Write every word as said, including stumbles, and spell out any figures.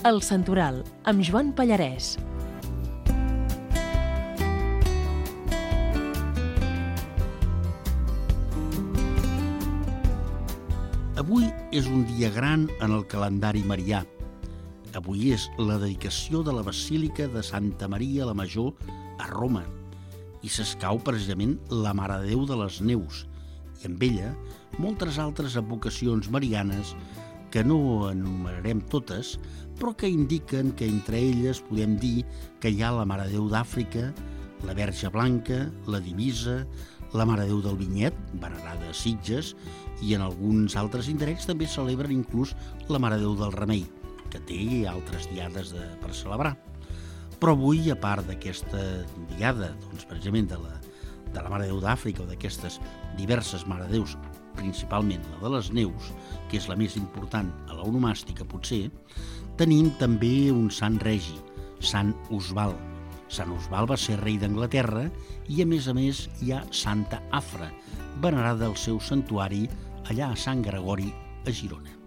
El Santoral, amb Joan Pallarès. Avui és un dia gran en el calendari marià. Avui és la dedicació de la Basílica de Santa Maria la Major a Roma i s'escau precisament la Mare de Déu de les Neus i amb ella moltes altres advocacions marianes que no enumerarem totes, però que indiquen que entre elles podem dir que hi ha la Mare de Déu d'Àfrica, la Verge Blanca, la Divisa, la Mare de Déu del Vinyet, venerada a Sitges, i en alguns altres indrets també celebren inclús la Mare de Déu del Remei, que té altres diades de, per celebrar. Però avui, a part d'aquesta diada, doncs, precisament de la, de la Mare de Déu d'Àfrica o d'aquestes diverses Mare de Déus, principalment la de les Neus, que és la més important a la onomàstica potser, tenim també un sant regi, Sant Osvald. Sant Osvald va ser rei d'Anglaterra i, a més a més, hi ha Santa Afra, venerada al seu santuari allà a Sant Gregori, a Girona.